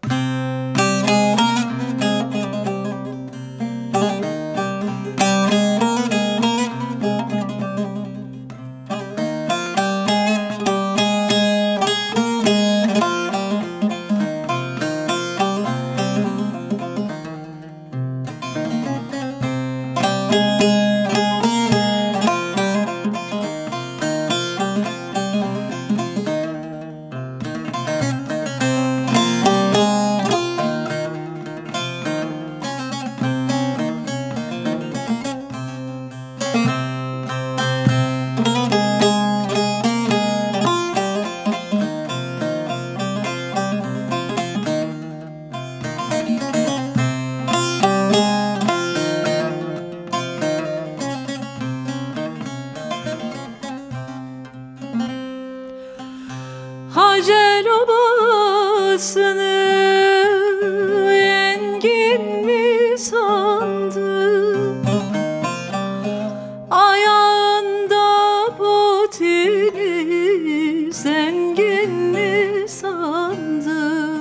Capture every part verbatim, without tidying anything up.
Hacer obasını engin mi sandı? Ayağında botini zengin mi sandı?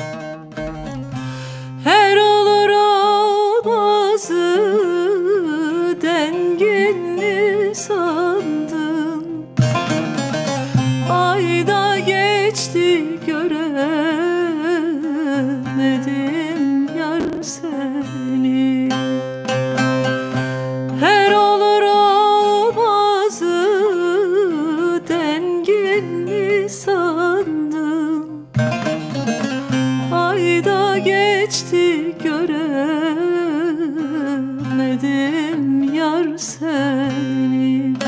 Her olur olmazı dengin mi sandın? Ayda geçti göremedim yar seni. Her olur olmazı dengin mi sandın? Ayda geçti göremedim yar seni.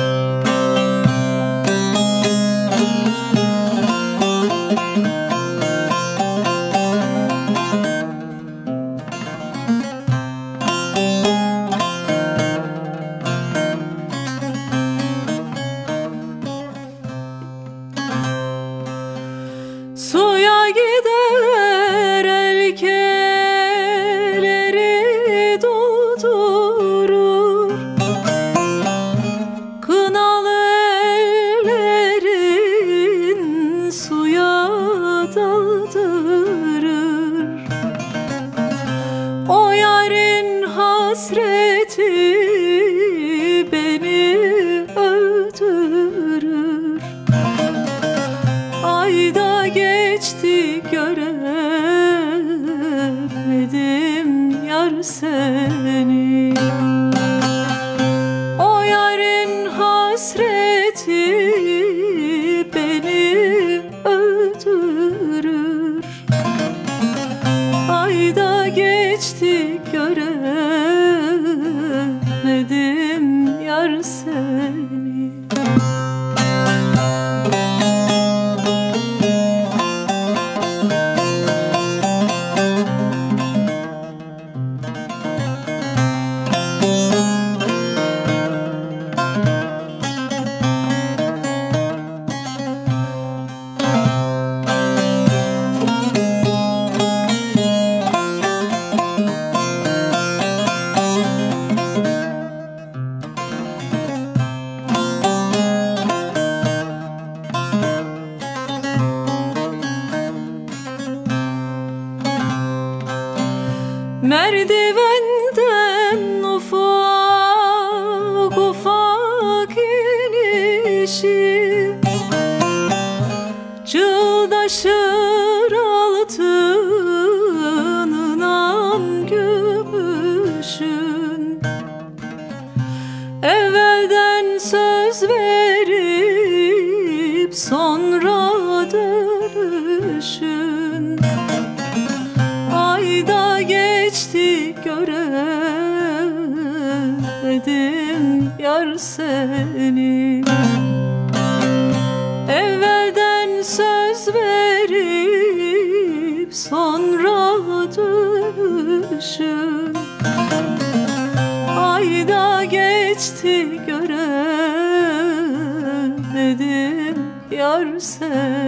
Suya gider elkeleri doldurur, kınalı ellerin suya daldırır. O yarın hasreti beni öldürür. Ayda geçti göremedim yar seni. O yarın hasreti beni öldürür. Ayda geçti göremedim yar seni. Merdivenden ufak ufak inişi, çıldaşır altınınan gümüşün. Evvelden söz verip sonra dönüşün. Ayda geçti göremedim yar seni. Evvelden söz verip sonra dönüşün. Ayda geçti göremedim yar seni.